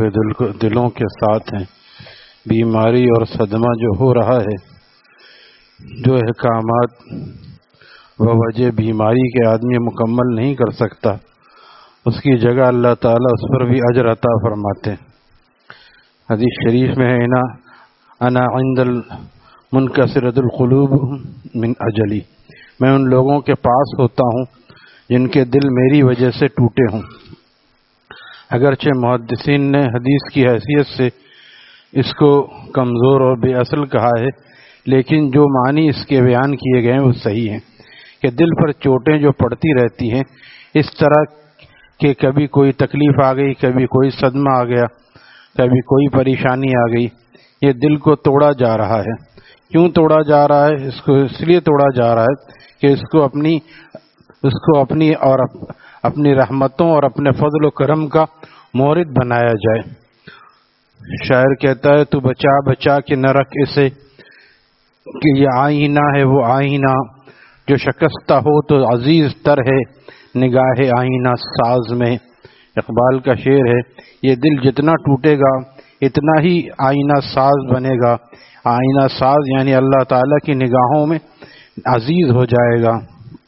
ہوئے دلوں کے ساتھ ہیں. بیماری اور صدمہ جو ہو رہا ہے، جو احکامات بوجہ بیماری کے آدمی مکمل نہیں کر سکتا، اس کی جگہ اللہ تعالیٰ اس پر بھی اجر عطا فرماتے ہیں. حدیث شریف میں ہے انا عند المنکسرۃ القلوب من اجلی، میں ان لوگوں کے پاس ہوتا ہوں جن کے دل میری وجہ سے ٹوٹے ہوں. اگرچہ محدثین نے حدیث کی حیثیت سے اس کو کمزور اور بے اصل کہا ہے، لیکن جو معنی اس کے بیان کیے گئے ہیں وہ صحیح ہیں کہ دل پر چوٹیں جو پڑتی رہتی ہیں، اس طرح کہ کبھی کوئی تکلیف آ گئی، کبھی کوئی صدمہ آ گیا، کبھی کوئی پریشانی آ گئی، یہ دل کو توڑا جا رہا ہے. کیوں توڑا جا رہا ہے؟ اس کو اس لیے توڑا جا رہا ہے کہ اس کو اپنی رحمتوں اور اپنے فضل و کرم کا مورد بنایا جائے. شاعر کہتا ہے تو بچا بچا کے نہ رکھ اسے کہ یہ آئینہ ہے وہ آئینہ جو شکستہ ہو تو عزیز تر ہے نگاہ آئینہ ساز میں. اقبال کا شعر ہے، یہ دل جتنا ٹوٹے گا اتنا ہی آئینہ ساز بنے گا. آئینہ ساز یعنی اللہ تعالیٰ کی نگاہوں میں عزیز ہو جائے گا.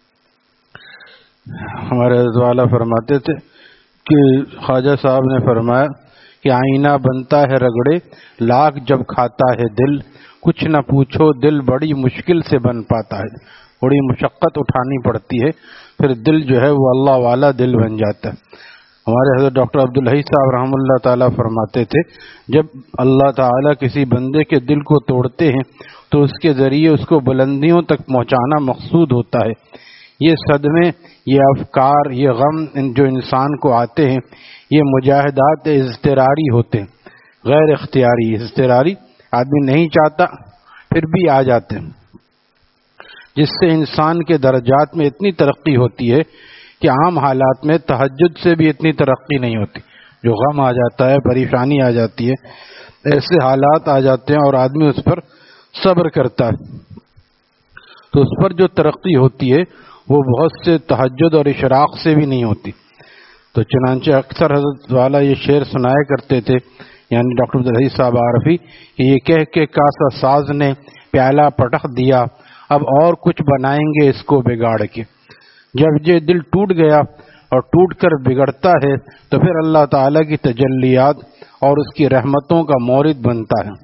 ہمارے حضرت والا فرماتے تھے کہ خواجہ صاحب نے فرمایا کہ آئینہ بنتا ہے رگڑے لاکھ جب کھاتا ہے دل، کچھ نہ پوچھو دل بڑی مشکل سے بن پاتا ہے. بڑی مشقت اٹھانی پڑتی ہے، پھر دل جو ہے وہ اللہ والا دل بن جاتا ہے. ہمارے حضرت ڈاکٹر عبدالحی صاحب رحمۃ اللہ تعالیٰ فرماتے تھے جب اللہ تعالیٰ کسی بندے کے دل کو توڑتے ہیں تو اس کے ذریعے اس کو بلندیوں تک پہنچانا مقصود ہوتا ہے. یہ صدمے، یہ افکار، یہ غم جو انسان کو آتے ہیں، یہ مجاہدات اضطراری ہوتے ہیں، غیر اختیاری. اضطراری آدمی نہیں چاہتا پھر بھی آ جاتے ہیں، جس سے انسان کے درجات میں اتنی ترقی ہوتی ہے کہ عام حالات میں تہجد سے بھی اتنی ترقی نہیں ہوتی. جو غم آ جاتا ہے، پریشانی آ جاتی ہے، ایسے حالات آ جاتے ہیں اور آدمی اس پر صبر کرتا ہے تو اس پر جو ترقی ہوتی ہے وہ بہت سے تہجد اور اشراق سے بھی نہیں ہوتی. تو چنانچہ اکثر حضرت والا یہ شعر سنایا کرتے تھے، یعنی ڈاکٹر عبدالحی صاحب عارفی، کہ یہ کہہ کے کاسا ساز نے پیالہ پٹخ دیا، اب اور کچھ بنائیں گے اس کو بگاڑ کے. جب یہ دل ٹوٹ گیا اور ٹوٹ کر بگڑتا ہے تو پھر اللہ تعالیٰ کی تجلیات اور اس کی رحمتوں کا مورد بنتا ہے.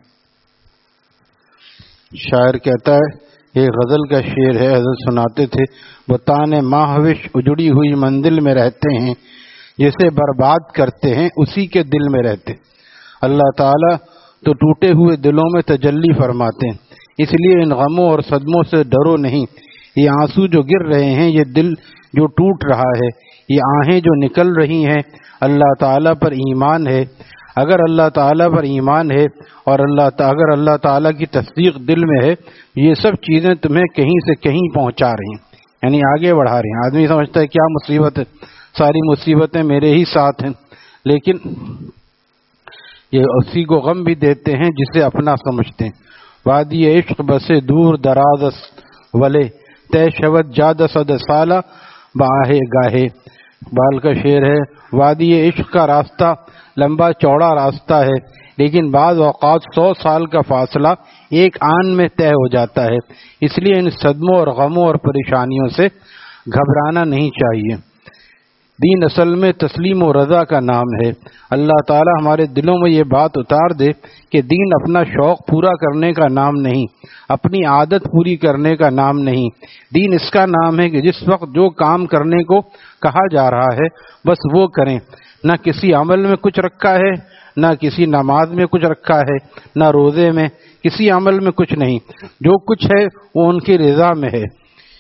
شاعر کہتا ہے، یہ غزل کا شعر ہے، حضرت سناتے تھے، بتانے ماہوش اجڑی ہوئی منزل میں رہتے ہیں، جسے برباد کرتے ہیں اسی کے دل میں رہتے. اللہ تعالیٰ تو ٹوٹے ہوئے دلوں میں تجلی فرماتے ہیں، اس لیے ان غموں اور صدموں سے ڈرو نہیں. یہ آنسو جو گر رہے ہیں، یہ دل جو ٹوٹ رہا ہے، یہ آہیں جو نکل رہی ہیں، اللہ تعالیٰ پر ایمان ہے. اگر اللہ تعالیٰ پر ایمان ہے اور اگر اللہ تعالیٰ کی تصدیق دل میں ہے، یہ سب چیزیں تمہیں کہیں سے کہیں پہنچا رہی ہیں، یعنی آگے بڑھا رہی ہیں. آدمی سمجھتا ہے کیا مصیبت ہے، ساری مصیبتیں میرے ہی ساتھ ہیں، لیکن یہ اسی کو غم بھی دیتے ہیں جسے اپنا سمجھتے ہیں. وادی عشق بسے دور دراز ولے طے شود جاد صد سالہ باہے گاہے. بال کا شعر ہے، وادی عشق کا راستہ لمبا چوڑا راستہ ہے، لیکن بعض اوقات 100 سال کا فاصلہ ایک آن میں طے ہو جاتا ہے. اس لیے ان صدموں اور غموں اور پریشانیوں سے گھبرانا نہیں چاہیے. دین اصل میں تسلیم و رضا کا نام ہے. اللہ تعالی ہمارے دلوں میں یہ بات اتار دے کہ دین اپنا شوق پورا کرنے کا نام نہیں، اپنی عادت پوری کرنے کا نام نہیں. دین اس کا نام ہے کہ جس وقت جو کام کرنے کو کہا جا رہا ہے بس وہ کریں. نہ کسی عمل میں کچھ رکھا ہے، نہ کسی نماز میں کچھ رکھا ہے، نہ روزے میں، کسی عمل میں کچھ نہیں. جو کچھ ہے وہ ان کی رضا میں ہے.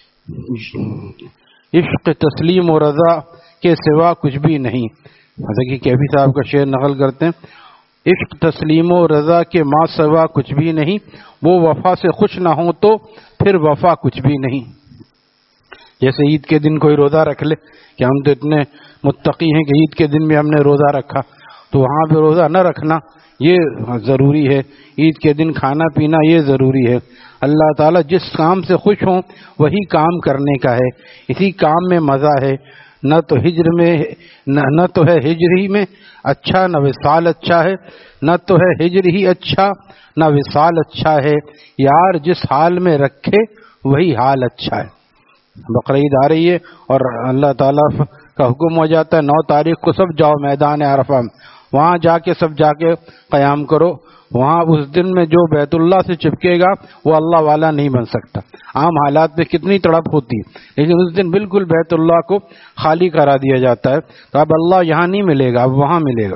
عشق تسلیم و رضا کے سوا کچھ بھی نہیں. حضرت کیفی صاحب کا شعر نقل کرتے ہیں، عشق تسلیم و رضا کے ماں سوا کچھ بھی نہیں، وہ وفا سے خوش نہ ہو تو پھر وفا کچھ بھی نہیں. جیسے عید کے دن کوئی روزہ رکھ لے کہ ہم تو اتنے متقی ہیں کہ عید کے دن بھی ہم نے روزہ رکھا، تو وہاں پہ روزہ نہ رکھنا یہ ضروری ہے. عید کے دن کھانا پینا یہ ضروری ہے. اللہ تعالیٰ جس کام سے خوش ہوں وہی کام کرنے کا ہے، اسی کام میں مزہ ہے. نہ تو ہجر میں نہ تو ہے ہجر ہی میں اچھا، نہ وصال اچھا ہے، نہ تو ہے ہجر ہی اچھا نہ وصال اچھا ہے، یار جس حال میں رکھے وہی حال اچھا ہے۔ بقرعید آ رہی ہے اور اللہ تعالیٰ کا حکم ہو جاتا ہے 9 تاریخ کو سب جاؤ میدان عرفہ، وہاں جا کے قیام کرو۔ وہاں اس دن میں جو بیت اللہ سے چپکے گا وہ اللہ والا نہیں بن سکتا۔ عام حالات میں کتنی تڑپ ہوتی ہے، لیکن اس دن بالکل بیت اللہ کو خالی کرا دیا جاتا ہے، تو اب اللہ یہاں نہیں ملے گا، اب وہاں ملے گا۔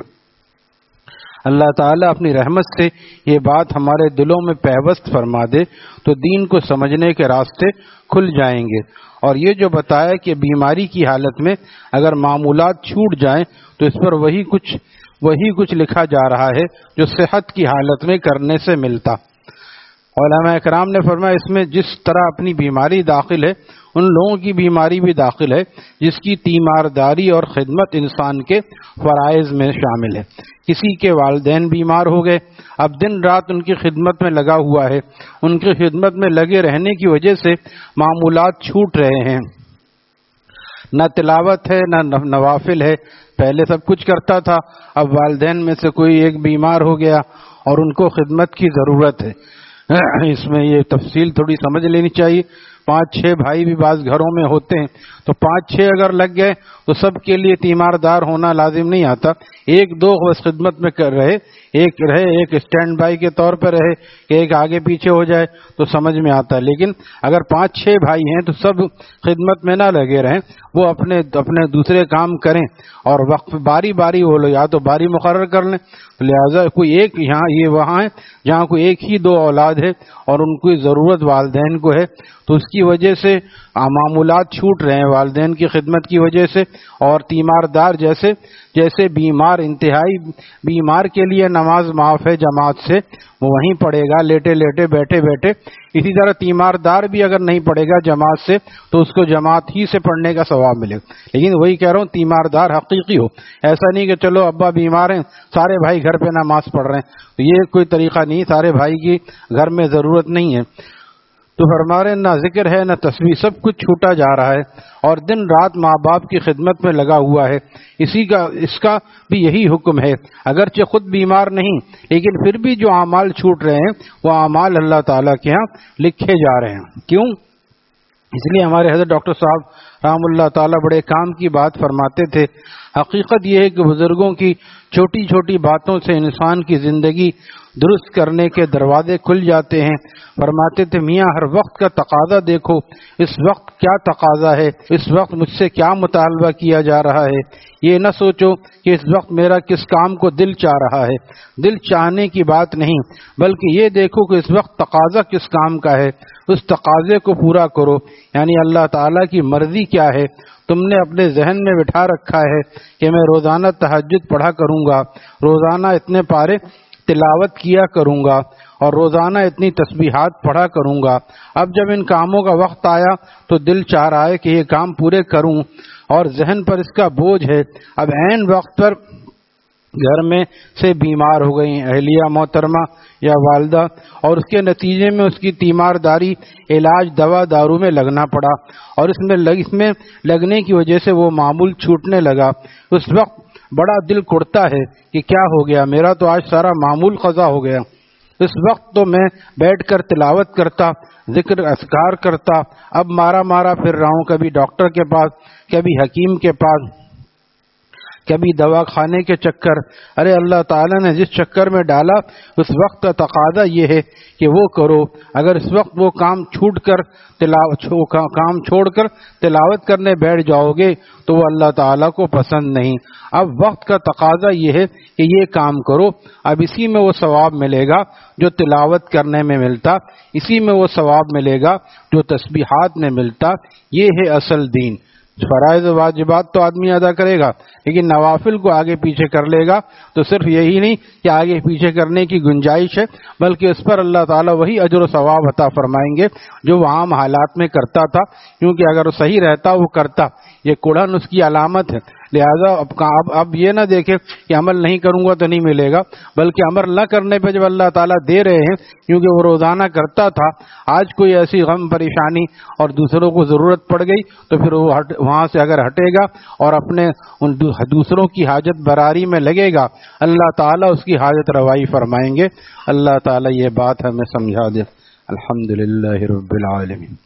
اللہ تعالیٰ اپنی رحمت سے یہ بات ہمارے دلوں میں پیوست فرما دے تو دین کو سمجھنے کے راستے کھل جائیں گے۔ اور یہ جو بتایا کہ بیماری کی حالت میں اگر معمولات چھوٹ جائیں تو اس پر وہی کچھ لکھا جا رہا ہے جو صحت کی حالت میں کرنے سے ملتا۔ علماء کرام نے فرمایا اس میں جس طرح اپنی بیماری داخل ہے ان لوگوں کی بیماری بھی داخل ہے جس کی تیمارداری اور خدمت انسان کے فرائض میں شامل ہے۔ کسی کے والدین بیمار ہو گئے، اب دن رات ان کی خدمت میں لگا ہوا ہے، ان کی خدمت میں لگے رہنے کی وجہ سے معمولات چھوٹ رہے ہیں، نہ تلاوت ہے نہ نوافل ہے۔ پہلے سب کچھ کرتا تھا، اب والدین میں سے کوئی ایک بیمار ہو گیا اور ان کو خدمت کی ضرورت ہے۔ اس میں یہ تفصیل تھوڑی سمجھ لینی چاہیے۔ 5-6 بھائی بھی بعض گھروں میں ہوتے ہیں، تو 5-6 اگر لگ گئے تو سب کے لیے تیماردار ہونا لازم نہیں آتا، 1-2 بس خدمت میں کر رہے، ایک اسٹینڈ بائی کے طور پر رہے کہ ایک آگے پیچھے ہو جائے تو سمجھ میں آتا ہے۔ لیکن اگر 5-6 بھائی ہیں تو سب خدمت میں نہ لگے رہیں، وہ اپنے دوسرے کام کریں اور وقت باری باری وہ لو یا تو باری مقرر کر لیں، لہذا کوئی ایک یہاں یہ وہاں ہے جہاں کوئی 1 ہی 2 اولاد ہے اور ان کی ضرورت والدین کو ہے، تو اس کی وجہ سے معمولات چھوٹ رہے ہیں والدین کی خدمت کی وجہ سے۔ اور تیماردار جیسے بیمار، انتہائی بیمار کے لیے نماز معاف ہے جماعت سے، وہ وہیں پڑھے گا لیٹے لیٹے بیٹھے بیٹھے، اسی طرح تیماردار بھی اگر نہیں پڑھے گا جماعت سے تو اس کو جماعت ہی سے پڑھنے کا ثواب ملے گا۔ لیکن وہی کہہ رہا ہوں تیماردار حقیقی ہو، ایسا نہیں کہ چلو ابا بیمار ہیں سارے بھائی گھر پہ نماز پڑھ رہے ہیں، تو یہ کوئی طریقہ نہیں، سارے بھائی کی گھر میں ضرورت نہیں ہے۔ تو فرما رہے نہ ذکر ہے نہ تسبیح، سب کچھ چھوٹا جا رہا ہے اور دن رات ماں باپ کی خدمت میں لگا ہوا ہے۔ اس کا بھی یہی حکم ہے، اگرچہ خود بیمار نہیں لیکن پھر بھی جو اعمال چھوٹ رہے ہیں وہ اعمال اللہ تعالیٰ کے ہاں لکھے جا رہے ہیں۔ کیوں؟ اس لیے ہمارے حضرت ڈاکٹر صاحب رحم اللہ تعالیٰ بڑے کام کی بات فرماتے تھے۔ حقیقت یہ ہے کہ بزرگوں کی چھوٹی چھوٹی باتوں سے انسان کی زندگی درست کرنے کے دروازے کھل جاتے ہیں۔ فرماتے تھے میاں ہر وقت کا تقاضا دیکھو، اس وقت کیا تقاضا ہے، اس وقت مجھ سے کیا مطالبہ کیا جا رہا ہے۔ یہ نہ سوچو کہ اس وقت میرا کس کام کو دل چاہ رہا ہے، دل چاہنے کی بات نہیں، بلکہ یہ دیکھو کہ اس وقت تقاضا کس کام کا ہے، اس تقاضے کو پورا کرو۔ یعنی اللہ تعالیٰ کی مرضی کیا ہے، تم نے اپنے ذہن میں بٹھا رکھا ہے کہ میں روزانہ تہجد پڑھا کروں گا، روزانہ اتنے پارے تلاوت کیا کروں گا اور روزانہ اتنی تسبیحات پڑھا کروں گا۔ اب جب ان کاموں کا وقت آیا تو دل چاہ رہا ہے کہ یہ کام پورے کروں اور ذہن پر اس کا بوجھ ہے۔ اب عین وقت پر گھر میں سے بیمار ہو گئی اہلیہ محترمہ یا والدہ اور اس کے نتیجے میں اس کی تیمارداری، علاج، دوا دارو میں لگنا پڑا اور اس میں لگنے کی وجہ سے وہ معمول چھوٹنے لگا۔ اس وقت بڑا دل کڑتا ہے کہ کیا ہو گیا، میرا تو آج سارا معمول قضا ہو گیا۔ اس وقت تو میں بیٹھ کر تلاوت کرتا، ذکر اذکار کرتا، اب مارا پھر رہا ہوں، کبھی ڈاکٹر کے پاس، کبھی حکیم کے پاس، کبھی دوا کھانے کے چکر۔ ارے اللہ تعالیٰ نے جس چکر میں ڈالا اس وقت کا تقاضا یہ ہے کہ وہ کرو۔ اگر اس وقت وہ کام چھوڑ کر تلاوت کرنے بیٹھ جاؤ گے تو وہ اللہ تعالیٰ کو پسند نہیں۔ اب وقت کا تقاضا یہ ہے کہ یہ کام کرو، اب اسی میں وہ ثواب ملے گا جو تلاوت کرنے میں ملتا، اسی میں وہ ثواب ملے گا جو تسبیحات میں ملتا۔ یہ ہے اصل دین۔ فرائض و واجبات تو آدمی ادا کرے گا لیکن نوافل کو آگے پیچھے کر لے گا تو صرف یہی نہیں کہ آگے پیچھے کرنے کی گنجائش ہے، بلکہ اس پر اللہ تعالیٰ وہی اجر و ثواب عطا فرمائیں گے جو وہ عام حالات میں کرتا تھا، کیونکہ اگر وہ صحیح رہتا وہ کرتا۔ یہ کوڑھن اس کی علامت ہے، لہذا اب یہ نہ دیکھے کہ عمل نہیں کروں گا تو نہیں ملے گا، بلکہ عمل نہ کرنے پہ جب اللہ تعالیٰ دے رہے ہیں کیونکہ وہ روزانہ کرتا تھا، آج کوئی ایسی غم پریشانی اور دوسروں کو ضرورت پڑ گئی تو پھر وہ وہاں سے اگر ہٹے گا اور اپنے ان دوسروں کی حاجت براری میں لگے گا، اللہ تعالیٰ اس کی حاجت روائی فرمائیں گے۔ اللہ تعالیٰ یہ بات ہمیں سمجھا دے۔ الحمدللہ رب العالمین۔